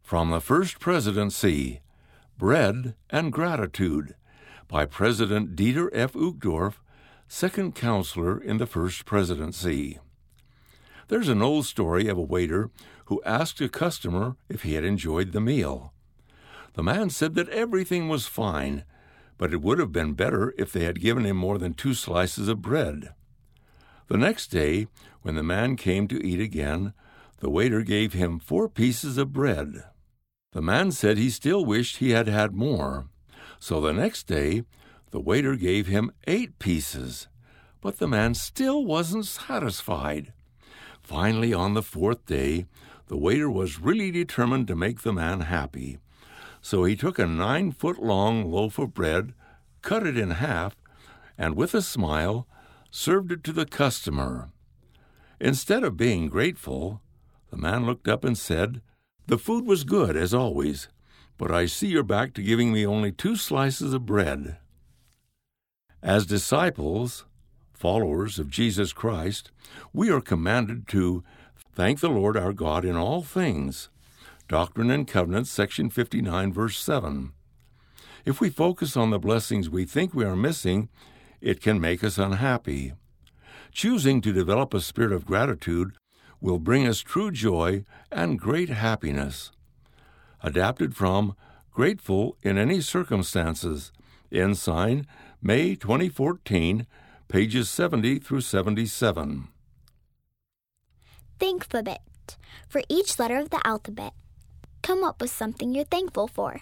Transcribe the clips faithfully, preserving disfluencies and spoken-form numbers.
From the First Presidency, Bread and Gratitude, by President Dieter F. Uchtdorf, second counselor in the First Presidency. There's an old story of a waiter who asked a customer if he had enjoyed the meal. The man said that everything was fine, but it would have been better if they had given him more than two slices of bread. The next day, when the man came to eat again, the waiter gave him four pieces of bread. The man said he still wished he had had more, so the next day the waiter gave him eight pieces, but the man still wasn't satisfied. Finally, on the fourth day, the waiter was really determined to make the man happy, so he took a nine-foot-long loaf of bread, cut it in half, and with a smile, served it to the customer. Instead of being grateful, the man looked up and said, "The food was good, as always, but I see you're back to giving me only two slices of bread." As disciples, followers of Jesus Christ, we are commanded to thank the Lord our God in all things. Doctrine and Covenants, section fifty-nine, verse seven. If we focus on the blessings we think we are missing, it can make us unhappy. Choosing to develop a spirit of gratitude will bring us true joy and great happiness. Adapted from Grateful in Any Circumstances, Ensign, May twenty fourteen, pages seventy through seventy-seven. Thankfulbit. For each letter of the alphabet, come up with something you're thankful for.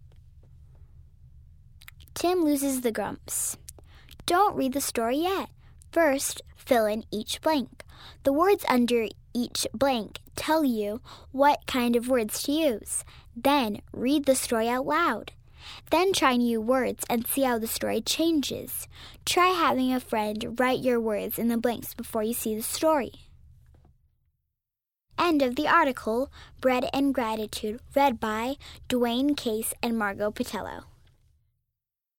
Tim loses the grumps. Don't read the story yet. First, fill in each blank. The words under each blank tell you what kind of words to use. Then, read the story out loud. Then try new words and see how the story changes. Try having a friend write your words in the blanks before you see the story. End of the article, Bread and Gratitude, read by Dwayne Case and Margot Patello.